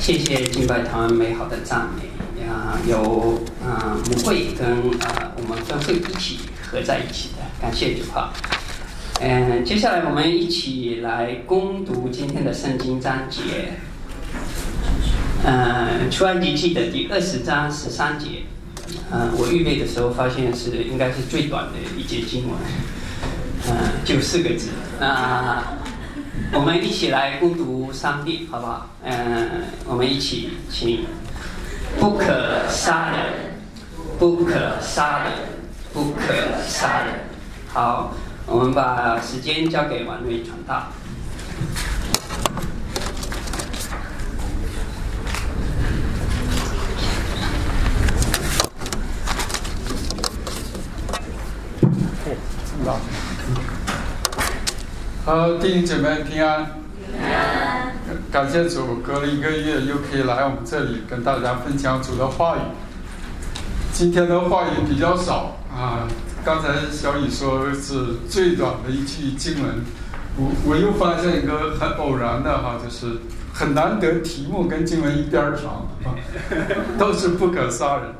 谢谢敬拜团美好的赞美有母会跟我们分会一起合在一起的，感谢主哈。接下来我们一起来攻读今天的圣经章节。出埃及记的第20章13节。我预备的时候发现应该是最短的一节经文，就4个字。我们一起来攻读3遍，好不好？我们一起请：不可杀人，不可杀人，不可杀人。好，我们把时间交给王瑞传道。 好，弟兄姐妹平安。感谢主，隔了1个月又可以来我们这里跟大家分享主的话语。今天的话语比较少刚才小雨说是最短的一句经文，我又发现一个很偶然的就是很难得题目跟经文一边长都是不可杀人。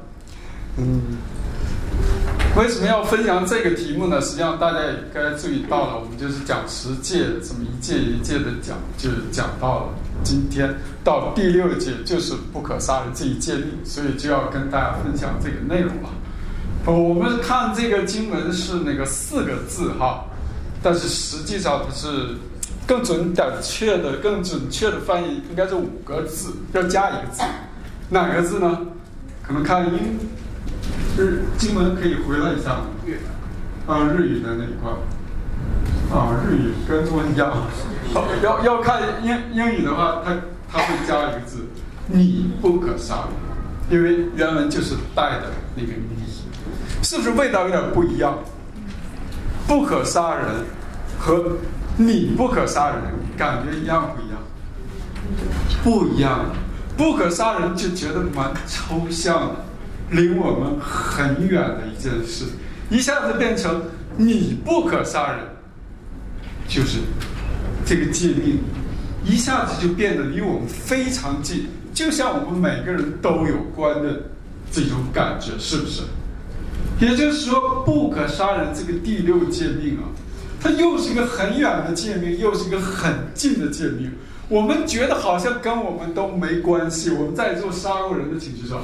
为什么要分享这个题目呢？实际上大家也该注意到了，我们就是讲10诫，这么一诫一诫的讲，就讲到了今天到第6诫，就是不可杀人这一诫命，所以就要跟大家分享这个内容了。我们看这个经文是那个4个字但是实际上它是更准确的翻译应该是5个字，要加1个字，哪个字呢？可能看经文可以回来一下日语的那一块日语跟中文一样要看英语的话，它会加1个字，你不可杀人，因为原文就是带的那个你，是不是味道有点不一样？不可杀人和你不可杀人感觉一样不一样？不一样。不可杀人就觉得蛮抽象的，离我们很远的一件事，一下子变成你不可杀人，就是这个诫命一下子就变得离我们非常近，就像我们每个人都有关的这种感觉，是不是？也就是说，不可杀人这个第6诫命它又是一个很远的诫命，又是一个很近的诫命。我们觉得好像跟我们都没关系，我们在座杀过人的请举手，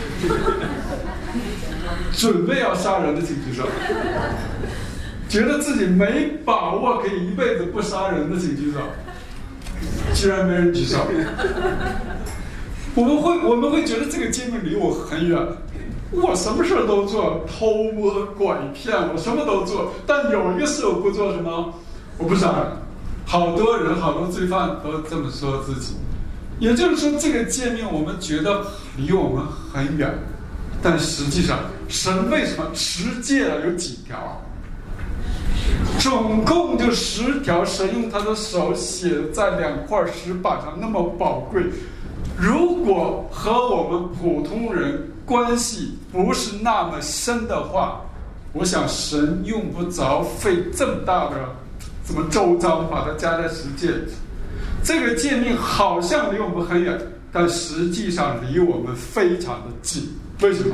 准备要杀人的请举手，觉得自己没把握可以一辈子不杀人的请举手，居然没人举手。我们会觉得这个诫命离我很远，我什么事都做，偷摸拐骗我什么都做，但有一个事我不做，什么？我不杀人。好多人好多罪犯都这么说自己，也就是说这个诫命我们觉得离我们很远，但实际上神为什么10诫了有几条？总共就10条，神用他的手写在2块石板上，那么宝贵。如果和我们普通人关系不是那么深的话，我想神用不着费这么大的这么周章把它加在10诫。这个诫命好像离我们很远，但实际上离我们非常的近。为什么？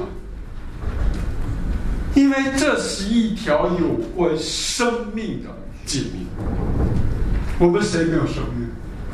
因为这是一条有关生命的诫命。我们谁没有生命？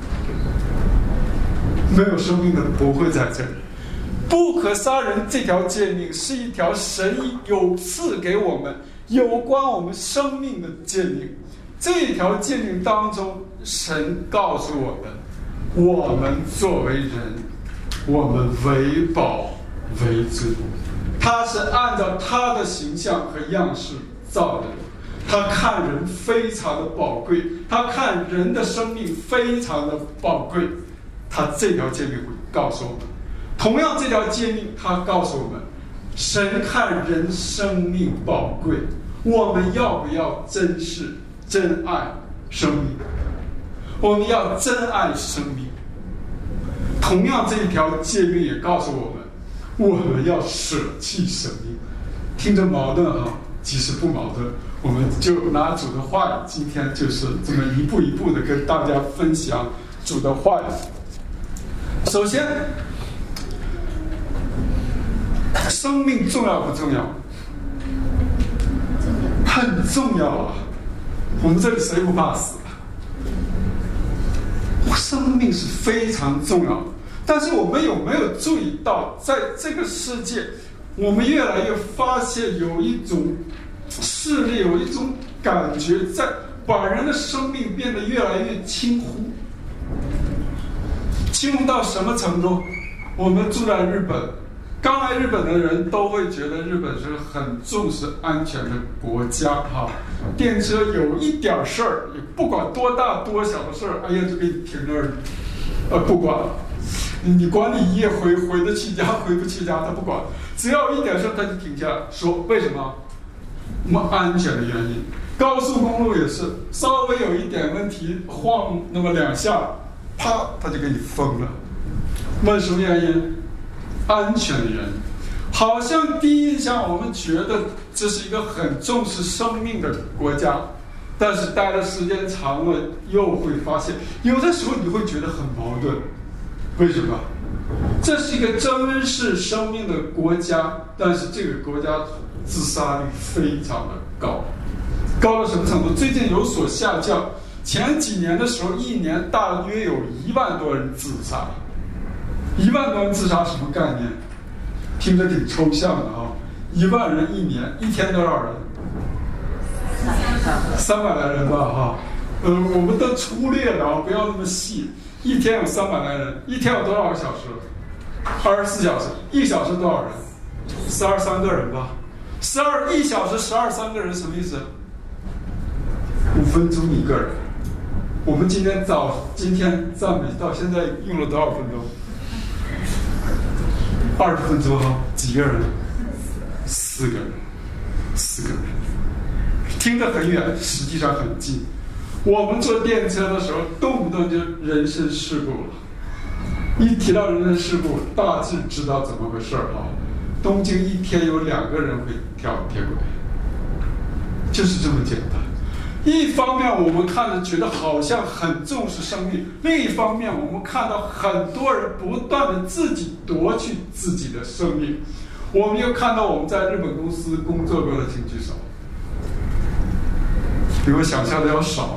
没有生命的不会在这里。不可杀人这条诫命是一条神有赐给我们有关我们生命的诫命。这条诫命当中，神告诉我们，我们作为人，我们为宝为尊。他是按照他的形象和样式造的，他看人非常的宝贵，他看人的生命非常的宝贵。他这条诫命会告诉我们，同样这条诫命他告诉我们，神看人生命宝贵，我们要不要珍视真爱生命？我们要真爱生命。同样这一条诫命也告诉我们，我们要舍弃生命。听着矛盾其实不矛盾。我们就拿主的话语，今天就是这么一步一步的跟大家分享主的话语。 首先，生命重要不重要？很重要啊！我们这里谁不怕死？生命是非常重要的。但是我们有没有注意到，在这个世界，我们越来越发现有一种势力，有一种感觉，在把人的生命变得越来越轻忽。轻忽到什么程度？我们住在日本，刚来日本的人都会觉得日本是很重视安全的国家哈。电车有一点事儿，也不管多大多小的事儿，哎呀就给你停那儿，不管。你管你一夜回得去家，回不去家，他不管，只要一点事他就停下来说为什么？我们安全的原因。高速公路也是，稍微有一点问题，晃那么2下，啪，他就给你封了。问什么原因？安全的原因。好像第一印象我们觉得这是一个很重视生命的国家，但是待的时间长了，又会发现有的时候你会觉得很矛盾。为什么？这是一个珍视生命的国家，但是这个国家自杀率非常的高，高到什么程度？最近有所下降。前几年的时候，一年大约有1万多人自杀。1万多人自杀什么概念？听着挺抽象的啊！1万人一年，一天多少人？300来人吧哈。我们都粗略的啊，不要那么细。一天有300来人，一天有多少个小时？24小时，1小时多少人？12-3个人吧。1小时12-3个人什么意思？5分钟一个人。我们今天赞美到现在用了多少分钟？20分钟哈，几个人？4个人，4个人。听得很远，实际上很近。我们坐电车的时候，动不动就人身事故了。一提到人身事故，大致知道怎么回事啊。东京一天有2个人会跳铁轨，就是这么简单。一方面我们看着觉得好像很重视生命，另一方面我们看到很多人不断的自己夺去自己的生命。我们又看到我们在日本公司工作过的请举手，比我想象的要少。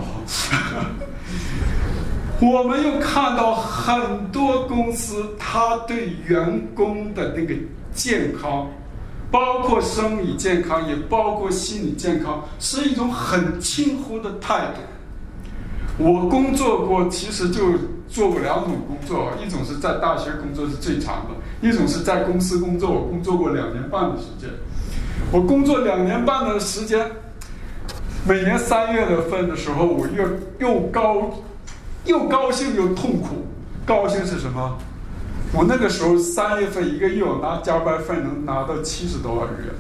我们又看到很多公司，它对员工的那个健康，包括生理健康，也包括心理健康，是一种很轻忽的态度。我工作过，其实就做过2种工作，一种是在大学工作是最长的，一种是在公司工作，我工作过2年半的时间。我工作2年半的时间，每年3月份的时候，我又高兴又痛苦。高兴是什么？我那个时候3月份1个月我拿加班费能拿到70多万日元，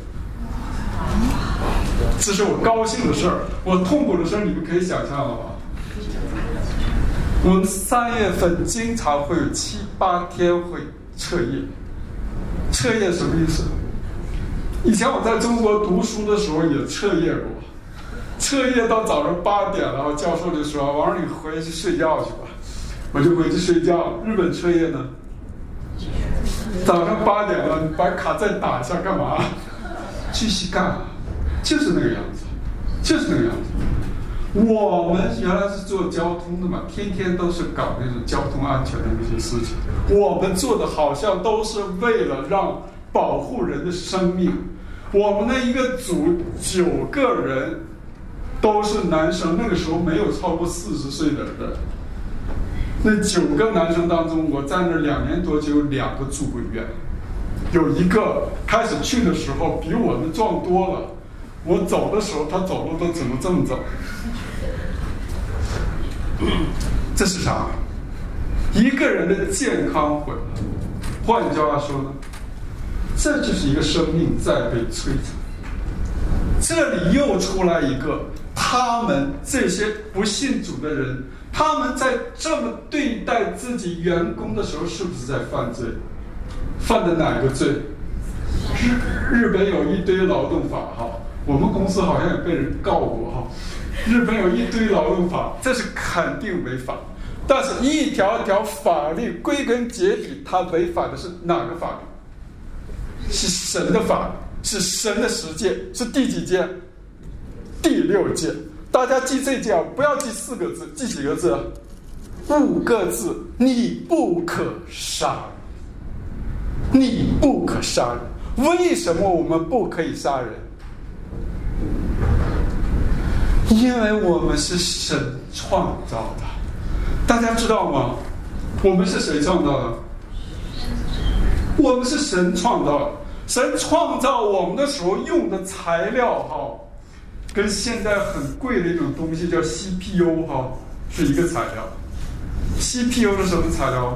这是我高兴的事儿。我痛苦的事儿你们可以想象了吧？我们3月份经常会有7-8天会彻夜。彻夜什么意思？以前我在中国读书的时候也彻夜过。彻夜到早上8点了，教授就说：“王儿，你回去睡觉去吧。”我就回去睡觉。日本彻夜呢？早上8点了，你把卡再打一下干嘛？继续干，就是那个样子，就是那个样子。我们原来是做交通的嘛，天天都是搞那种交通安全的那些事情。我们做的好像都是为了让保护人的生命。我们的一个组9个人。都是男生，那个时候没有超过40岁的人。那9个男生当中，我在那2年多就有2个住过院，有一个开始去的时候比我们壮多了。我走的时候，他走路都怎么这么走？这是啥？一个人的健康毁了。换句话说呢，这就是一个生命在被摧残。这里又出来一个。他们这些不信主的人，他们在这么对待自己员工的时候，是不是在犯罪？犯的哪个罪？日本有一堆劳动法哈，我们公司好像也被人告过哈。日本有一堆劳动法，这是肯定违法。 但是一条条法律归根结底，它违反的是哪个法律？是神的法律，是神的十诫，是第几诫？第6诫。大家记这诫，不要记4个字，记几个字？5个字，你不可杀人。你不可杀人。为什么我们不可以杀人？因为我们是神创造的。大家知道吗？我们是谁创造的？我们是神创造的。神创造我们的时候用的材料跟现在很贵的一种东西叫 CPU 是一个材料。CPU 是什么材料？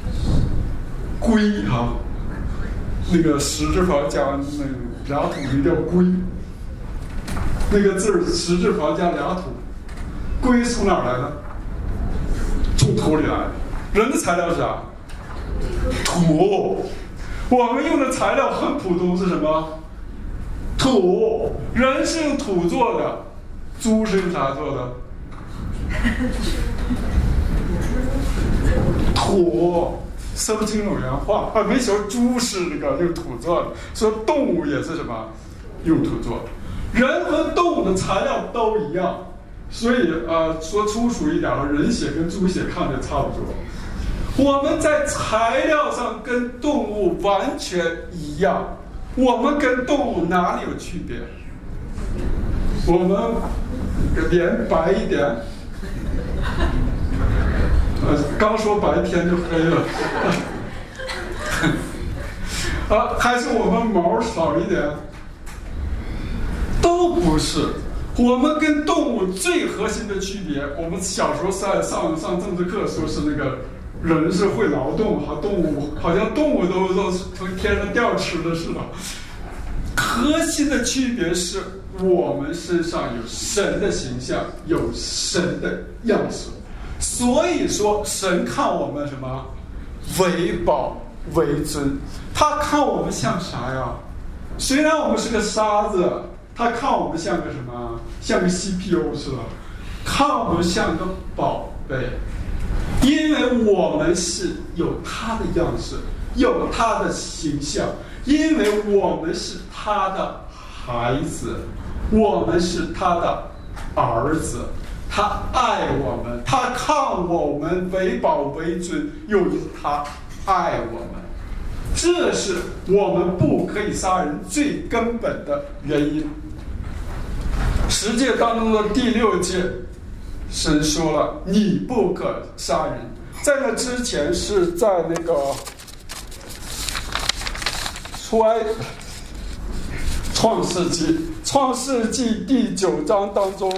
硅那个十字旁加那个俩土就叫硅，那个字十字旁加俩土，硅从哪儿来的？从土里来的。人的材料是啥？土。我们用的材料很普通，是什么？土。人是用土做的，猪是用啥做的？土。说不清楚原话没说猪是那个用土做的，说动物也是什么用土做的。人和动物的材料都一样，所以说粗俗一点，人血跟猪血看着差不多。我们在材料上跟动物完全一样，我们跟动物哪里有区别？我们脸白一点。刚说白天就黑了还是我们毛少一点？都不是。我们跟动物最核心的区别，我们小时候上政治课说是那个人是会劳动，动物好像动物都从天上掉吃的似的。核心的区别是我们身上有神的形象，有神的样式。所以说神看我们什么？为宝为尊。他看我们像啥呀？虽然我们是个沙子，他看我们像个什么？像个 CPU 是吧？看我们像个宝贝。因为我们是有他的样式，有他的形象，因为我们是他的孩子，我们是他的儿子。他爱我们，他看我们为宝为尊，又因他爱我们。这是我们不可以杀人最根本的原因。十诫当中的第6诫，神说了你不可杀人。在那之前是在那个创世纪第9章当中，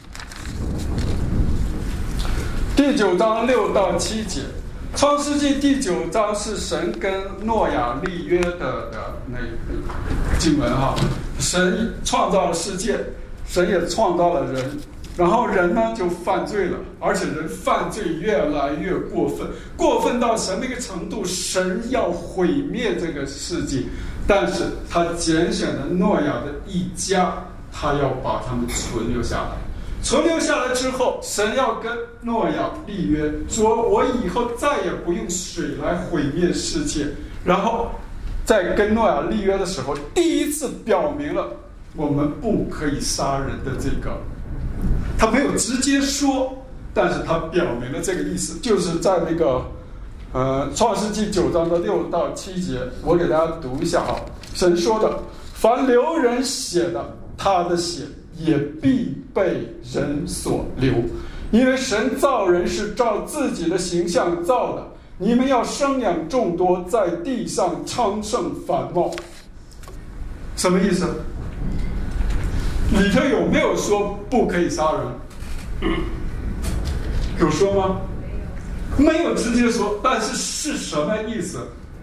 第9章6到7节。创世纪第9章是神跟诺亚立约的那经文神创造了世界，神也创造了人，然后人呢就犯罪了，而且人犯罪越来越过分，过分到神那个程度，神要毁灭这个世界，但是他拣选了诺亚的一家，他要把他们存留下来。存留下来之后，神要跟诺亚立约，说我以后再也不用水来毁灭世界。然后在跟诺亚立约的时候，第一次表明了我们不可以杀人的这个，他没有直接说，但是他表明了这个意思，就是在那个创世纪9章的6到7节，我给大家读一下神说的：凡流人血的，他的血也必被人所流，因为神造人是照自己的形象造的。你们要生养众多，在地上昌盛繁茂。什么意思？里头有没有说不可以杀人？有说吗？没有直接说，但是是什么意思？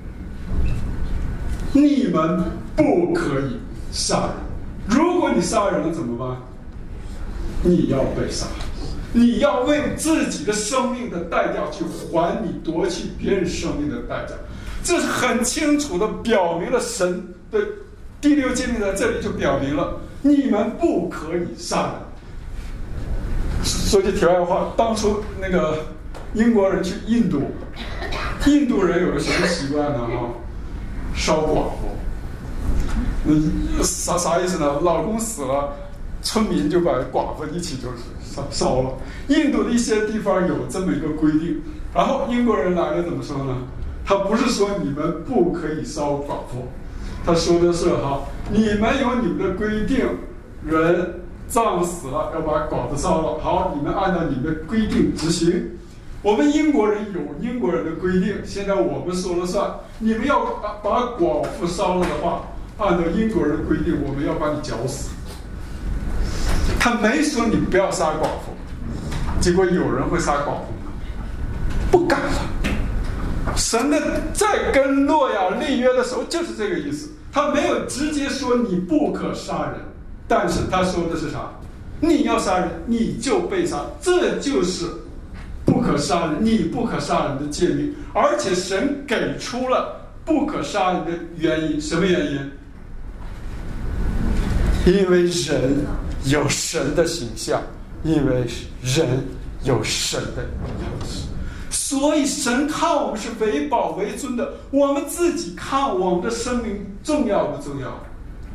你们不可以杀人。如果你杀人了怎么办？你要被杀，你要为自己的生命的代价去还你夺去别人生命的代价。这是很清楚的表明了神的第6诫命，在这里就表明了你们不可以杀人。说句题外话，当初那个英国人去印度，印度人有个什么习惯呢？烧寡妇。啥意思呢？老公死了，村民就把寡妇一起就是烧了。印度的一些地方有这么一个规定，然后英国人来了怎么说呢？他不是说你们不可以烧寡妇，他说的是你们有你们的规定，人葬死了要把寡妇烧了，好，你们按照你们的规定执行。我们英国人有英国人的规定，现在我们说了算。你们要把寡妇烧了的话，按照英国人的规定，我们要把你绞死。他没说你不要杀寡妇，结果有人会杀寡妇吗？不敢了。神的在跟诺亚立约的时候就是这个意思，他没有直接说你不可杀人，但是他说的是啥？你要杀人，你就被杀，这就是不可杀人，你不可杀人的诫命。而且神给出了不可杀人的原因，什么原因？因为人有神的形象，因为人有神的样式，所以神看我们是为宝为尊的，我们自己看我们的生命重要不重要？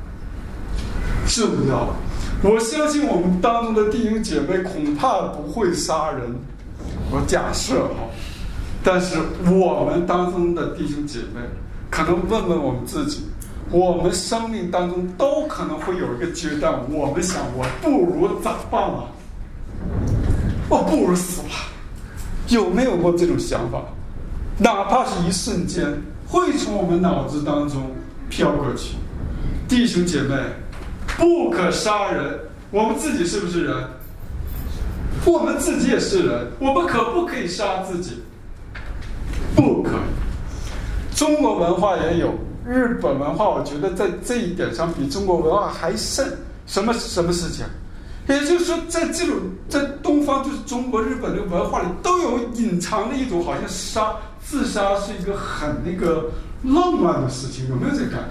重要。我相信我们当中的弟兄姐妹恐怕不会杀人，我假设但是我们当中的弟兄姐妹可能问问我们自己，我们生命当中都可能会有一个阶段，我们想我不如咋办啊？我不如死了。有没有过这种想法？哪怕是一瞬间，会从我们脑子当中飘过去。弟兄姐妹，不可杀人，我们自己是不是人？我们自己也是人，我们可不可以杀自己？不可以。中国文化也有，日本文化我觉得在这一点上比中国文化还甚。什么事情？也就是说，在东方，就是中国、日本的文化里，都有隐藏的一种好像自杀是一个很浪漫的事情，有没有这个感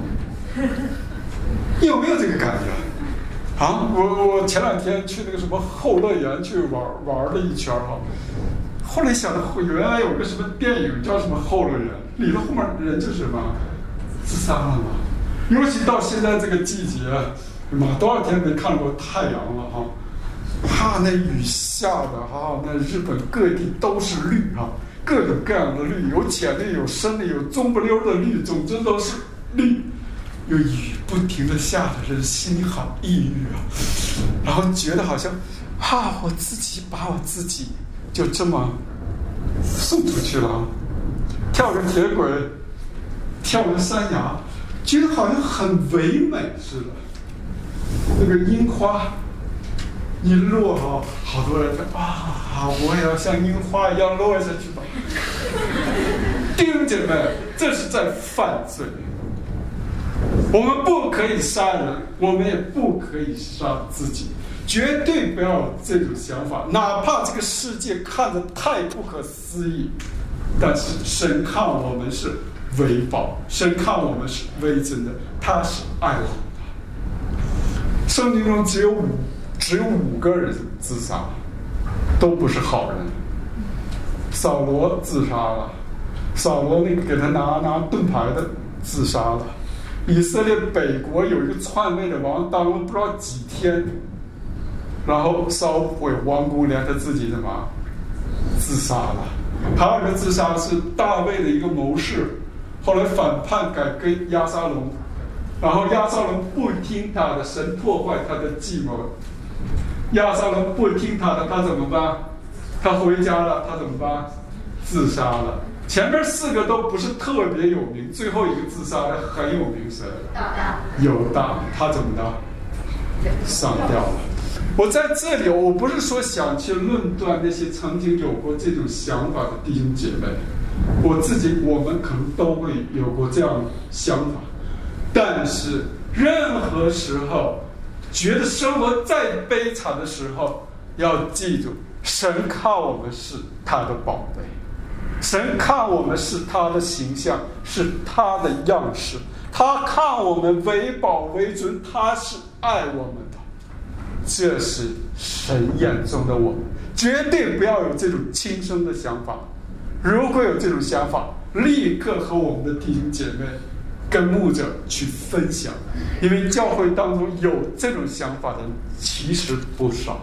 觉？有没有这个感觉？我前2天去那个什么后乐园去玩了一圈后来想到原来有个什么电影叫什么后乐园，里头后面人就是什么自杀了嘛。尤其到现在这个季节，多少天没看过太阳了那雨下的那日本各地都是绿各种各样的绿，有浅绿，有深绿，有中不溜的绿，总之都是绿。有雨不停的下的人心里好抑郁然后觉得好像我自己把我自己就这么送出去了，跳个铁轨，跳个山崖，觉得好像很唯美似的。那个樱花一落好多人我也要像樱花一样落下去吧。弟兄姐妹，这是在犯罪。我们不可以杀人，我们也不可以杀自己，绝对不要有这种想法。哪怕这个世界看着太不可思议，但是神看我们是为宝，神看我们是为真的，他是爱我们的。圣经中只有5个人自杀，都不是好人。扫罗自杀了，扫罗那个给他拿盾牌的自杀了。以色列北国有一个篡位的王，当了不知道几天，然后烧毁王宫，连他自己自杀了。还有一个自杀是大卫的一个谋士，后来反叛改跟押沙龙，然后押沙龙不听他的，神破坏他的计谋。押沙龙不听他的，他怎么办？他回家了，他怎么办？自杀了。前面4个都不是特别有名，最后一个自杀的很有名，谁？犹大，他怎么的？上吊了。我在这里，我不是说想去论断那些曾经有过这种想法的弟兄姐妹，我们可能都会有过这样的想法，但是任何时候觉得生活再悲惨的时候，要记住，神看我们是他的宝贝。神看我们是他的形象，是他的样式，他看我们为宝为尊，他是爱我们的。 这是神眼中的我们。绝对不要有这种轻生的想法。如果有这种想法，立刻和我们的弟兄姐妹跟牧者去分享，因为教会当中有这种想法的人其实不少。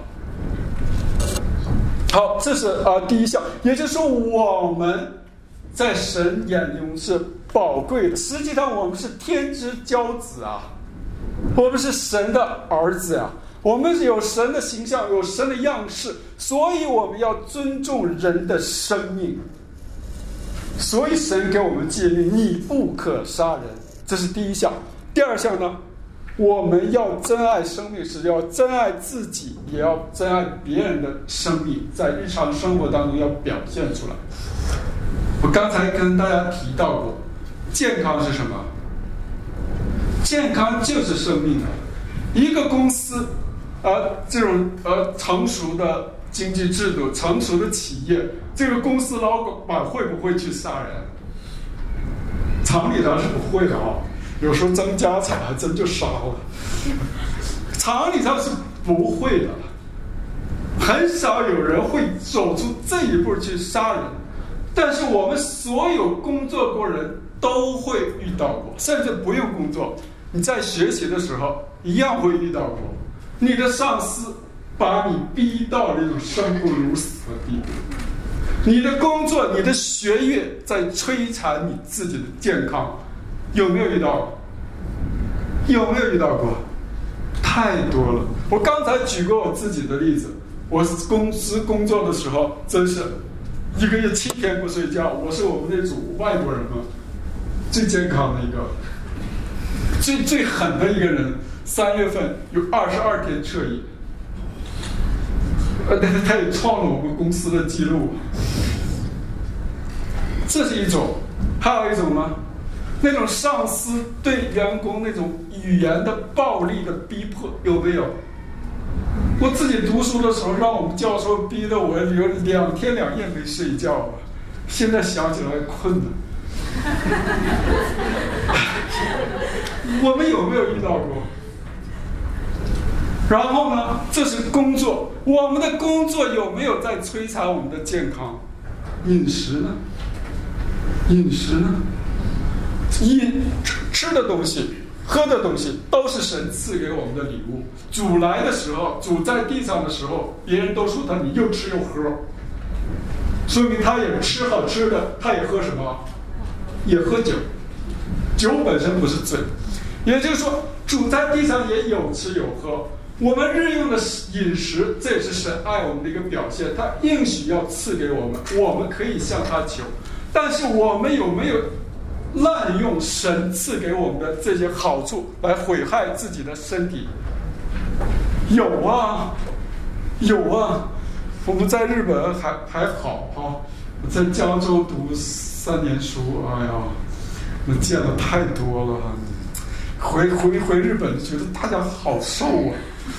好，这是第一项，也就是说我们在神眼中是宝贵的，实际上我们是天之骄子啊，我们是神的儿子啊，我们是有神的形象，有神的样式，所以我们要尊重人的生命。所以神给我们诫命，你不可杀人，这是第一项。第二项呢，我们要珍爱生命，是要珍爱自己，也要珍爱别人的生命，在日常生活当中要表现出来。我刚才跟大家提到过，健康是什么？健康就是生命啊！一个公司，这种成熟的经济制度、成熟的企业，这个公司老板会不会去杀人？常理上是不会的啊，有时候争家产还真就杀了。常理上是不会的，很少有人会走出这一步去杀人。但是我们所有工作过人都会遇到过，甚至不用工作，你在学习的时候一样会遇到过。你的上司把你逼到那种生不如死的地步，你的工作、你的学业在摧残你自己的健康，有没有遇到过？有没有遇到过？太多了。我刚才举过我自己的例子，我公司工作的时候，真是1个月7天不睡觉，我是我们那组外国人嘛，最健康的一个，最狠的一个人。3月份有22天彻夜，他也创了我们公司的记录。这是一种，还有一种呢，那种上司对员工那种语言的暴力的逼迫，有没有？我自己读书的时候，让我们教授逼得我有2天2夜没睡觉啊，现在想起来困了。我们有没有遇到过？然后呢，这是工作，我们的工作有没有在摧残我们的健康？饮食呢？饮食呢？吃的东西、喝的东西都是神赐给我们的礼物。主来的时候，主在地上的时候，别人都说你又吃又喝，说明他也吃好吃的，他也喝什么？也喝酒。酒本身不是罪，也就是说，主在地上也有吃有喝。我们日用的饮食，这也是神爱我们的一个表现，他应许要赐给我们，我们可以向他求。但是我们有没有滥用神赐给我们的这些好处来毁害自己的身体？有啊，有啊。我们在日本还好啊，我在加州读3年书，哎呀，我见了太多了。回日本觉得大家好瘦啊，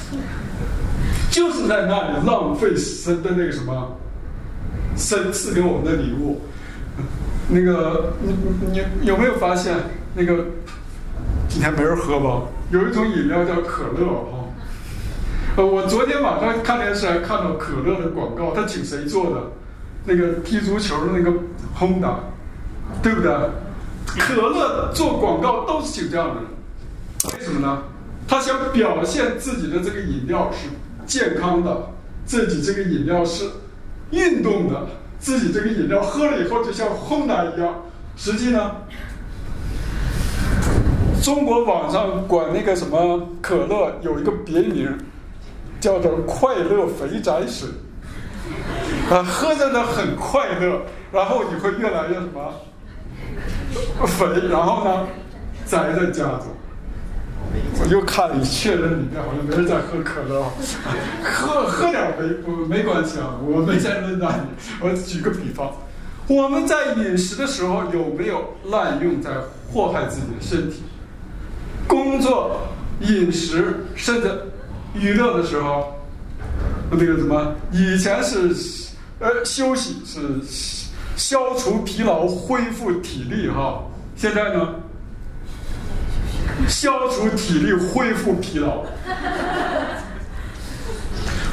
就是在那里浪费神的那个什么，神赐给我们的礼物。那个你有没有发现，那个今天没人喝吧？有一种饮料叫可乐哈。我昨天晚上看电视还看到可乐的广告，他请谁做的？那个踢足球的那个Honda，对不对？可乐做广告都是请这样的人。为什么呢？他想表现自己的这个饮料是健康的，自己这个饮料是运动的，自己这个饮料喝了以后就像Honda一样。实际呢，中国网上管那个什么可乐有一个别名，叫做快乐肥宅水。喝着呢很快乐，然后你会越来越什么肥，然后呢宅在家中。我又看了，确认里面好像没人在喝可乐，喝点没关系啊，我没在论断你。我举个比方，我们在饮食的时候有没有滥用，在祸害自己的身体？工作、饮食，甚至娱乐的时候，那个什么，以前是休息是消除疲劳、恢复体力哈，现在呢？消除体力，恢复疲劳。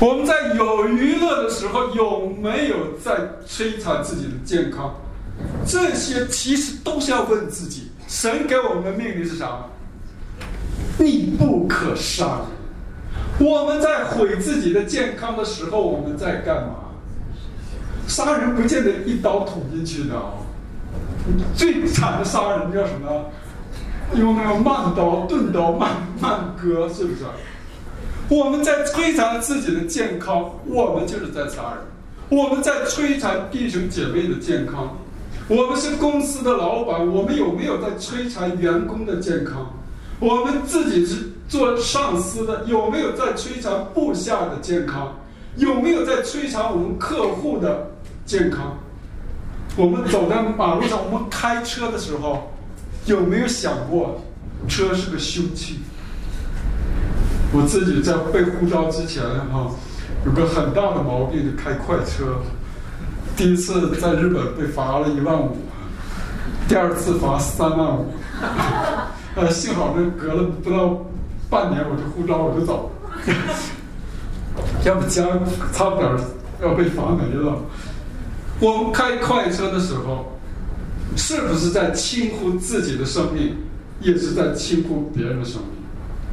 我们在有娱乐的时候，有没有在摧残自己的健康？这些其实都是要问自己。神给我们的命令是啥？你不可杀人。我们在毁自己的健康的时候，我们在干嘛？杀人不见得一刀捅进去的哦。最惨的杀人叫什么？用那个慢刀、钝刀慢割，是不是？我们在摧残自己的健康，我们就是在杀人。我们在摧残弟兄姐妹的健康。我们是公司的老板，我们有没有在摧残员工的健康？我们自己是做上司的，有没有在摧残部下的健康？有没有在摧残我们客户的健康？我们走在马路上，我们开车的时候，有没有想过车是个凶器？我自己在被呼召之前有个很大的毛病，就开快车。第一次在日本被罚了15000，第二次罚35000。幸好那隔了不到半年，我就呼召我就走了，要不家差不点要被罚没了。我们开快车的时候，是不是在轻忽自己的生命，也是在轻忽别人的生命？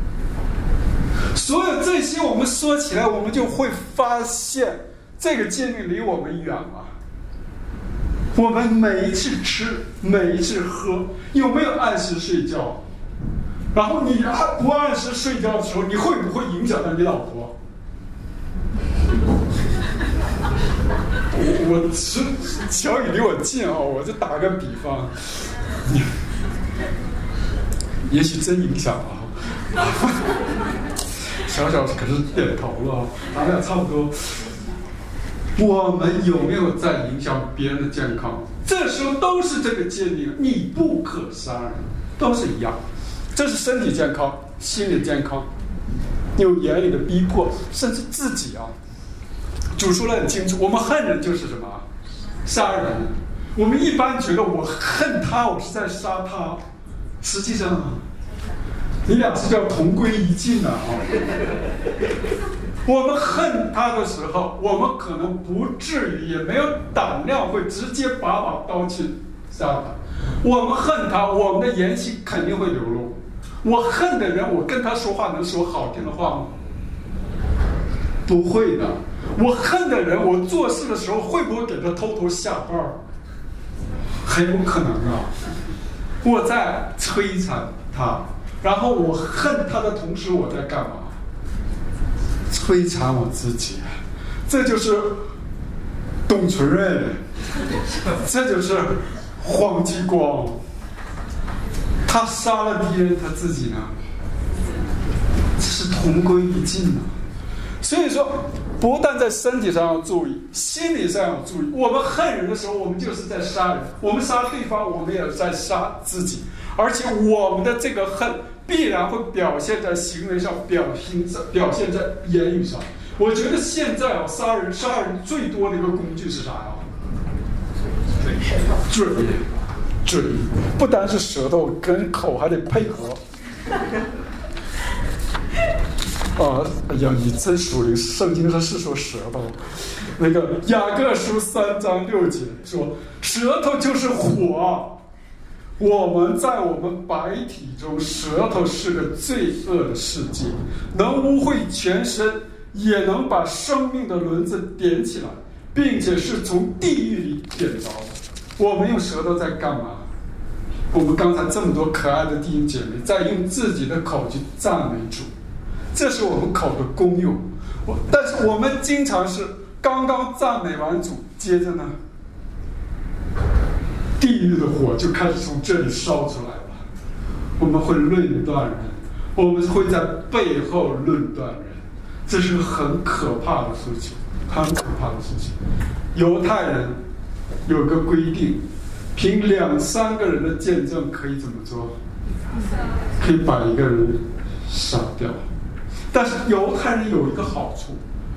所有这些我们说起来，我们就会发现这个诫命离我们远了。我们每一次吃，每一次喝，有没有按时睡觉？然后你不按时睡觉的时候，你会不会影响到你老婆？我是小雨离我近我就打个比方，也许真影响小小可是点头了，咱俩差不多。我们有没有在影响别人的健康？这时候都是这个诫命，你不可杀人，都是一样。这是身体健康、心理健康，有言语的逼迫，甚至自己主说得很清楚，我们恨人就是什么？杀人。我们一般觉得我恨他，我是在杀他，实际上你俩是叫同归于尽的我们恨他的时候，我们可能不至于，也没有胆量会直接把刀去杀他。我们恨他，我们的言行肯定会流露。我恨的人，我跟他说话能说好听的话吗？不会的。我恨的人，我做事的时候会不会给他偷偷下绊？很有可能我在摧残他，然后我恨他的同时，我在干嘛？摧残我自己。这就是董存瑞，这就是黄继光。他杀了敌人，他自己呢？这是同归于尽的。所以说，不但在身体上要注意，心理上要注意。我们恨人的时候，我们就是在杀人；我们杀对方，我们也在杀自己。而且我们的这个恨必然会表现在行为上，表现在言语上。我觉得现在杀人最多的一个工具是啥嘴，不单是舌头，跟口还得配合。哎呀，你真属灵！圣经上是说舌头，那个雅各书3章6节说，舌头就是火。我们在我们白体中，舌头是个罪恶的世界，能污秽全身，也能把生命的轮子点起来，并且是从地狱里点着的。我们用舌头在干嘛？我们刚才这么多可爱的弟兄姐妹在用自己的口去赞美主，这是我们口的功用。但是我们经常是刚刚赞美完主，接着呢，地狱的火就开始从这里烧出来了。我们会论断人，我们会在背后论断人，这是个很可怕的事情，很可怕的事情。犹太人有个规定，凭2-3个人的见证可以怎么做？可以把一个人杀掉。但是犹太人有一个好处，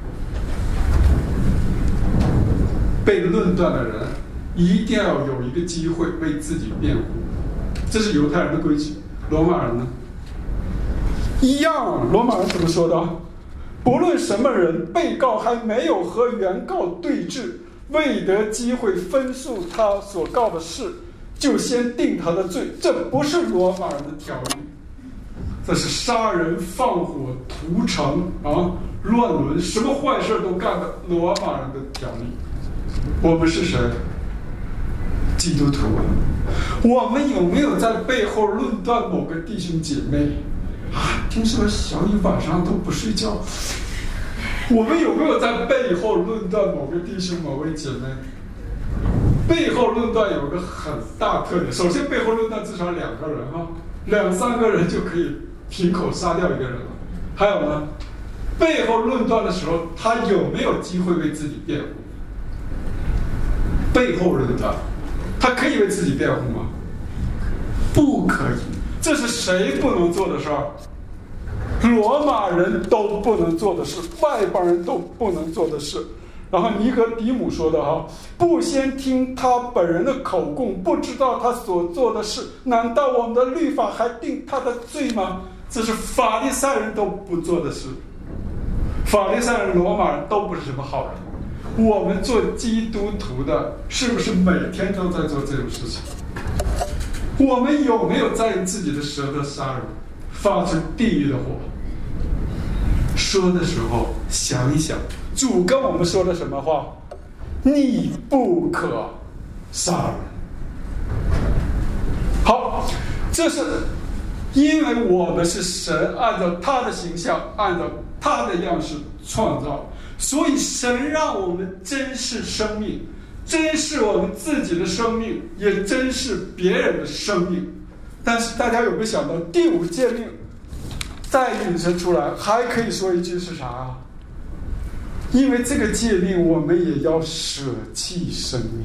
被论断的人一定要有一个机会为自己辩护，这是犹太人的规矩。罗马人呢？一样，罗马人怎么说的？ 不论什么人，被告还没有和原告对质，未得机会分述他所告的事，就先定他的罪，这不是罗马人的条例，这是杀人放火屠城乱伦，什么坏事都干的罗马人的条例。我们是谁？基督徒啊！我们有没有在背后论断某个弟兄姐妹啊？听说小雨晚上都不睡觉。我们有没有在背后论断某个弟兄某位姐妹？背后论断有个很大特点，首先背后论断至少2个人2、3个人就可以凭口杀掉一个人了。还有呢，背后论断的时候，他有没有机会为自己辩护？背后论断，他可以为自己辩护吗？不可以，这是谁不能做的事儿？罗马人都不能做的事，外邦人都不能做的事。然后尼格迪姆说的不先听他本人的口供，不知道他所做的事，难道我们的律法还定他的罪吗？这是法利赛人都不做的事。法利赛人、罗马人都不是什么好人。我们做基督徒的，是不是每天都在做这种事情？我们有没有在自己的舌头杀人，发出地狱的火？说的时候想一想，主跟我们说的什么话？你不可杀人。好，这是因为我们是神按照他的形象，按照他的样式创造，所以神让我们珍视生命，珍视我们自己的生命，也珍视别人的生命。但是大家有没有想到第5诫命再引申出来，还可以说一句是啥啊？因为这个诫命，我们也要舍弃生命。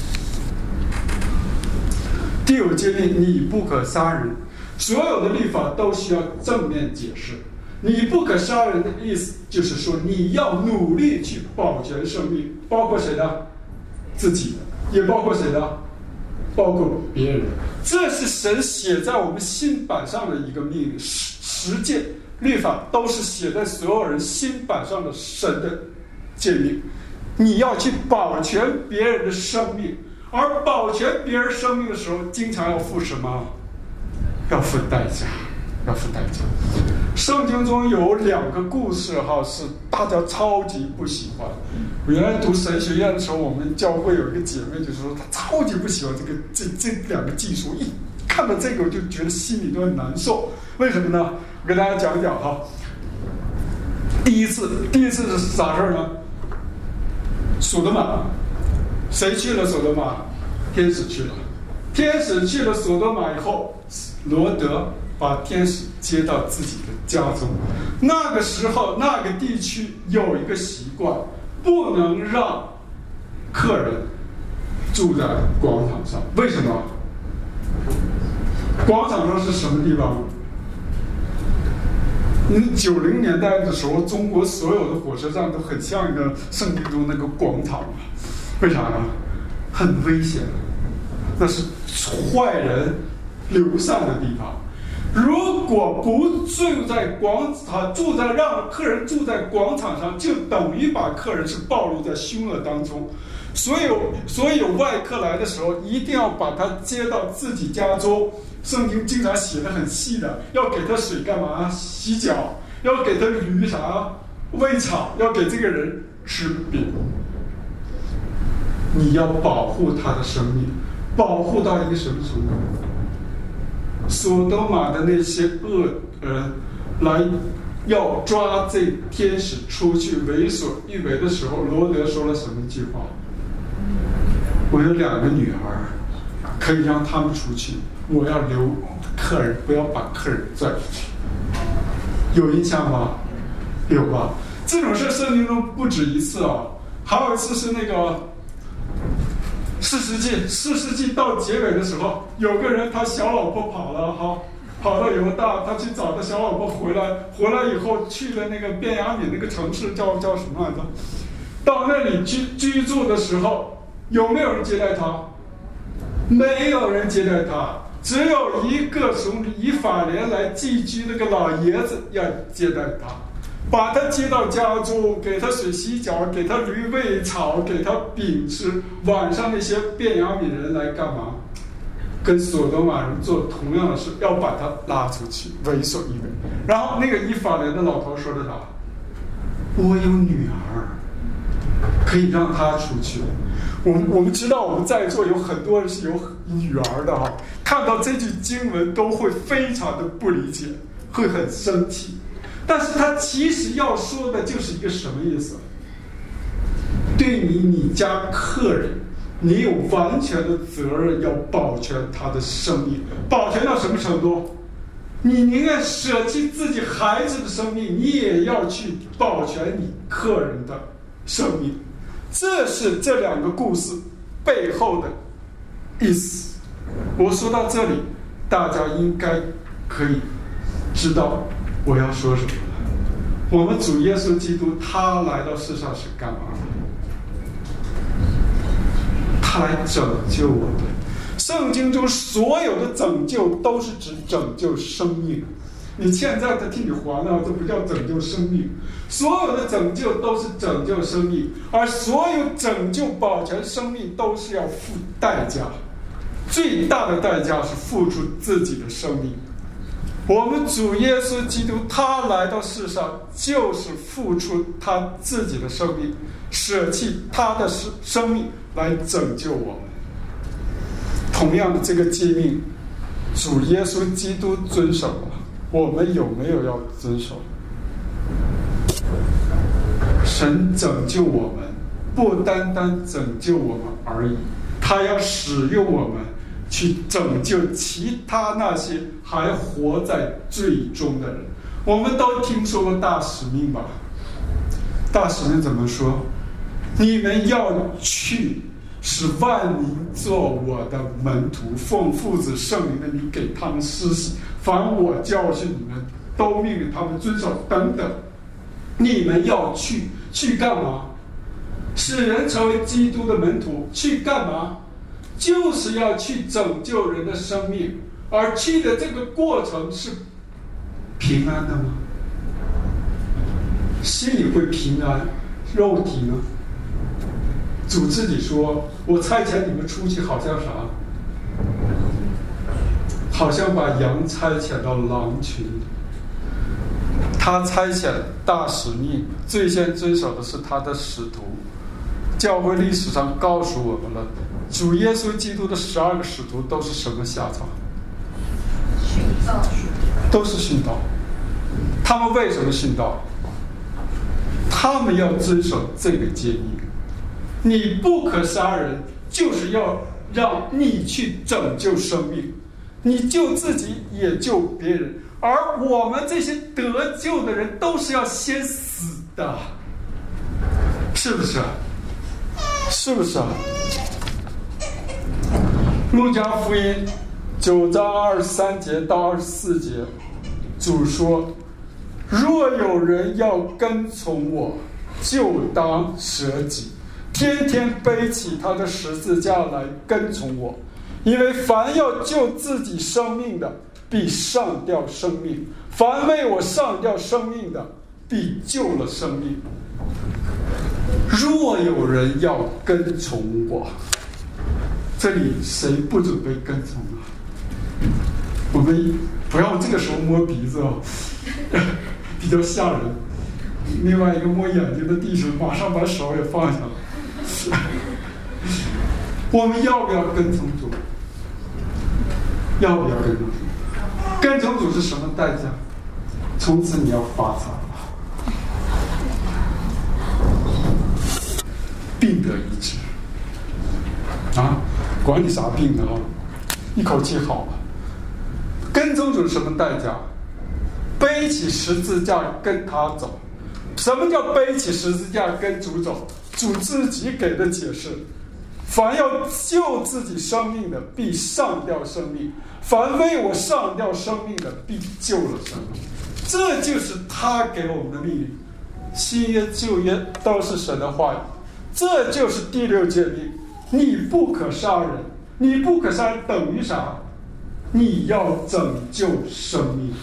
第5诫命，你不可杀人。所有的律法都需要正面解释。你不可杀人的意思就是说，你要努力去保全生命，包括谁的？自己的，也包括谁的？包括别人。这是神写在我们心板上的一个命令。10诫律法都是写在所有人心板上的神的诫命。你要去保全别人的生命，而保全别人生命的时候，经常要付什么？要付代价，要付代价。圣经中有2个故事是大家超级不喜欢。原来读神学院的时候，我们教会有一个姐妹就说她超级不喜欢这2个技术，一看到这个我就觉得心里都很难受。为什么呢？我给大家讲一讲第一次是啥事儿呢？索多玛，谁去了索多玛？天使去了。天使去了索多玛以后，罗德把天使接到自己的家中。那个时候，那个地区有一个习惯，不能让客人住在广场上。为什么？广场上是什么地方？90年代的时候，中国所有的火车站都很像一个圣经中那个广场。为啥呢？很危险，那是坏人流散的地方。如果不住在广场，让客人住在广场上，就等于把客人是暴露在凶恶当中。所以有外客来的时候，一定要把他接到自己家中。圣经经常写得很细的，要给他水干嘛？洗脚，要给他驴啥？喂草，要给这个人吃饼。你要保护他的生命，保护到一个什么程度？索多玛的那些恶人来要抓这天使出去为所欲为的时候，罗德说了什么一句话？我有2个女儿，可以让他们出去，我要留客人，不要把客人拽出去。有印象吗？有吧？这种事圣经中不止一次还有一次是那个4世纪到结尾的时候，有个人他小老婆跑了跑到犹大，他去找他小老婆回来以后去了那个便雅悯那个城市叫什么来着？到那里居住的时候，有没有人接待他？没有人接待他，只有一个从以法莲来寄居那个老爷子要接待他。 把他接到家中，给他水洗脚，给他驴喂草，给他饼吃。晚上那些便雅悯人来干嘛？跟所多玛人做同样的事，要把他拉出去，为所欲为。然后那个以法莲的老头说的啥？我有女儿，可以让她出去。我们知道，我们在座有很多人是有女儿的哈，看到这句经文都会非常的不理解，会很生气。但是他其实要说的就是一个什么意思？对你家客人，你有完全的责任要保全他的生命，保全到什么程度？你宁愿舍弃自己孩子的生命，你也要去保全你客人的生命。这是这两个故事背后的意思。我说到这里，大家应该可以知道我要说什么了。我们主耶稣基督他来到世上是干嘛的？他来拯救我们。圣经中所有的拯救都是指拯救生命。你现在的替你还了，这不叫拯救生命。所有的拯救都是拯救生命，而所有拯救保全生命都是要付代价。最大的代价是付出自己的生命。我们主耶稣基督他来到世上，就是付出他自己的生命，舍弃他的生命来拯救我们。同样的这个诫命，主耶稣基督遵守了，我们有没有要遵守？神拯救我们，不单单拯救我们而已，他要使用我们去拯救其他那些还活在罪中的人。我们都听说过大使命吧？大使命怎么说？你们要去，使万民做我的门徒，奉父子圣灵的名给他们施洗，凡我教训你们，都命令他们遵守等等。你们要去干嘛？使人成为基督的门徒，去干嘛？就是要去拯救人的生命，而去的这个过程是平安的吗？心里会平安，肉体呢？主自己说，我差遣你们出去好像啥？好像把羊差遣到狼群里。他差遣大使命，最先遵守的是他的使徒。教会历史上告诉我们了，主耶稣基督的12个使徒都是什么下场？殉道。都是殉道。他们为什么殉道？他们要遵守这个诫命，你不可杀人，就是要让你去拯救生命，你救自己也救别人。而我们这些得救的人都是要先死的，是不是？是不是啊？路加福音9章23节到24节，主说：若有人要跟从我，就当舍己，天天背起他的十字架来跟从我。因为凡要救自己生命的，必上吊生命；凡为我上吊生命的，必救了生命。若有人要跟从我，这里谁不准备跟从啊？我们不要这个时候摸鼻子哦，比较吓人。另外一个摸眼睛的弟兄马上把手也放下了。我们要不要跟从主？要不要跟从主？跟从主是什么代价？从此你要发财了，病得医治啊！管你啥病呢？一口气好了。跟从主是什么代价？背起十字架跟他走。什么叫背起十字架跟主走？主自己给的解释：凡要救自己生命的，必上吊生命；凡为我上吊生命的，必救了生命。这就是他给我们的命令。新约旧约都是神的话语，这就是第6诫命：你不可杀人。你不可杀人等于啥？你要拯救生命。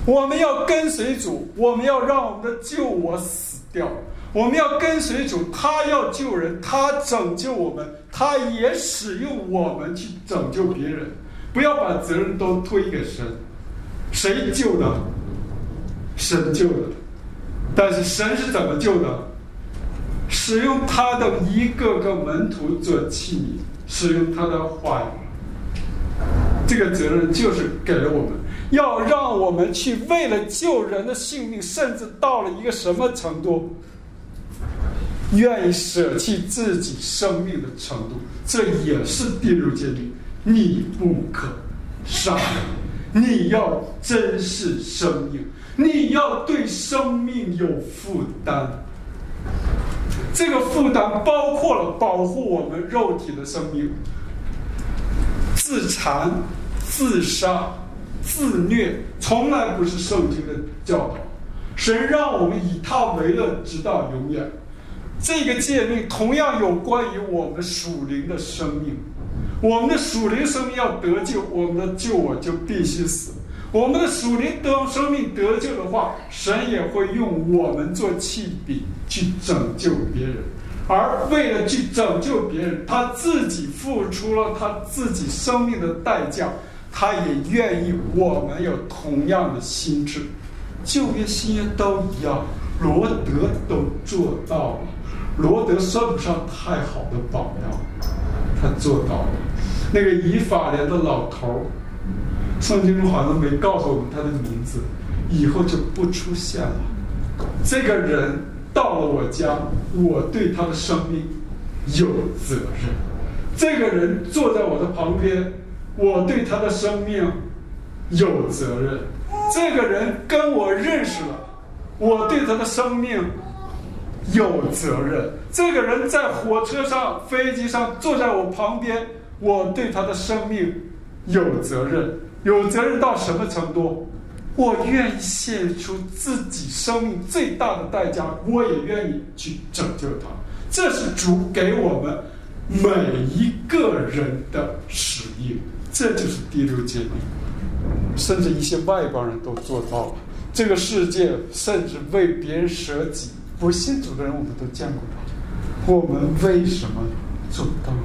我们要跟随主，我们要让我们的旧我死掉，我们要跟随主，他要救人，他拯救我们，他也使用我们去拯救别人。不要把责任都推给神，谁救的？神救的。但是神是怎么救的？使用他的一个个门徒做器皿，使用他的话语。这个责任就是给了我们，要让我们去为了救人的性命，甚至到了一个什么程度，愿意舍弃自己生命的程度。这也是第6诫命，你不可杀人，你要珍视生命，你要对生命有负担。这个负担包括了保护我们肉体的生命，自残、自杀、自虐，从来不是圣经的教导。神让我们以他为乐，直到永远。这个诫命同样有关于我们属灵的生命。我们的属灵生命要得救，我们的旧我就必须死。我们的属灵生命得救的话，神也会用我们做器皿去拯救别人。而为了去拯救别人，他自己付出了他自己生命的代价，他也愿意我们有同样的心智。旧约新约都一样，罗德都做到了。罗德算不上太好的榜样，他做到了。那个以法莲的老头，圣经中好像没告诉我们他的名字，以后就不出现了。这个人到了我家，我对他的生命有责任。这个人坐在我的旁边，我对他的生命有责任。这个人跟我认识了，我对他的生命有责任。这个人在火车上、飞机上坐在我旁边，我对他的生命有责任。有责任到什么程度？我愿意献出自己生命最大的代价，我也愿意去拯救他。这是主给我们每一个人的使命，这就是第6诫命。甚至一些外邦人都做到了。这个世界甚至为别人舍己，不信主的人我们都见过的。我们为什么做不到呢？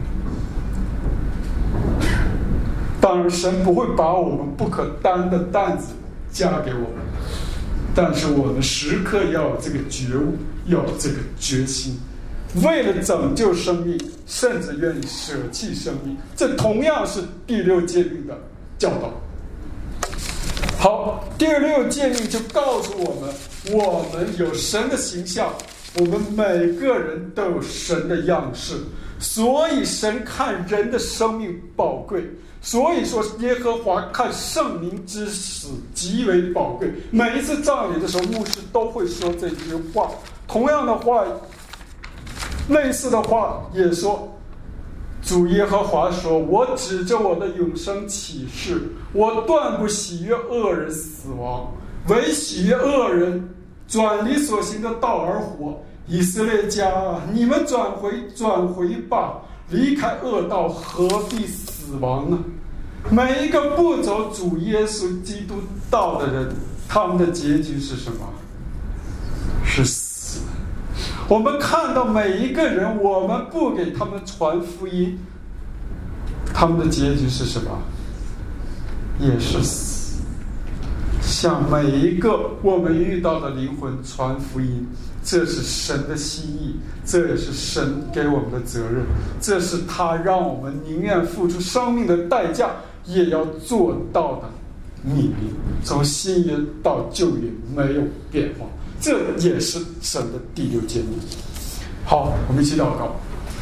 当然神不会把我们不可担的担子加给我们，但是我们时刻要有这个觉悟，要有这个决心，为了拯救生命，甚至愿意舍弃生命。这同样是第6诫命的教导。好，第6诫命就告诉我们有神的形象，我们每个人都有神的样式，所以神看人的生命宝贵。所以说耶和华看圣民之死极为宝贵。每一次葬礼的时候，牧师都会说这句话。同样的话，类似的话也说，主耶和华说，我指着我的永生起誓，我断不喜悦恶人死亡，唯喜悦恶人转离所行的道而活。以色列家啊，你们转回吧，离开恶道，何必死亡呢？每一个不走主耶稣基督道的人，他们的结局是什么？是死。我们看到每一个人，我们不给他们传福音，他们的结局是什么？也是死。向每一个我们遇到的灵魂传福音，这是神的心意，这也是神给我们的责任，这是他让我们宁愿付出生命的代价也要做到的命令。从新约到旧约没有变化，这也是神的第6诫命。好，我们一起祷告。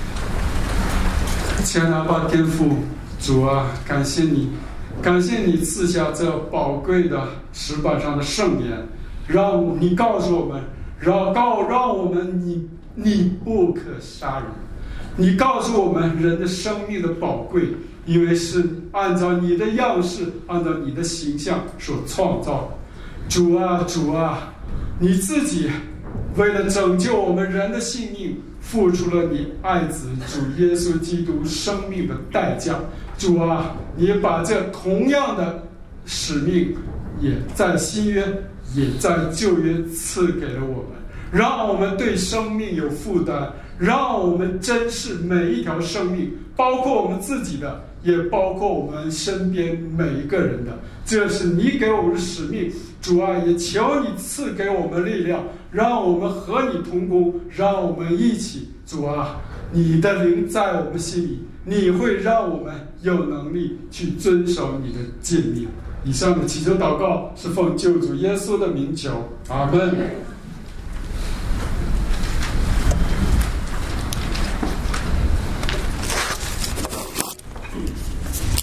亲爱的阿爸天父，主啊，感谢你，感谢你赐下这宝贵的石板上的圣言，让你告诉我们，让我们你不可杀人。你告诉我们人的生命的宝贵，因为是按照你的样式，按照你的形象所创造的。主啊，主啊，你自己为了拯救我们人的性命，付出了你爱子主耶稣基督生命的代价。主啊，你把这同样的使命也在新约，也在旧约赐给了我们，让我们对生命有负担，让我们珍视每一条生命，包括我们自己的，也包括我们身边每一个人的。这是你给我们的使命，主啊，也求你赐给我们力量，让我们和你同工，让我们一起，主啊，你的灵在我们心里，你会让我们有能力去遵守你的诫命。以上的祈求祷告是奉救主耶稣的名求，阿门。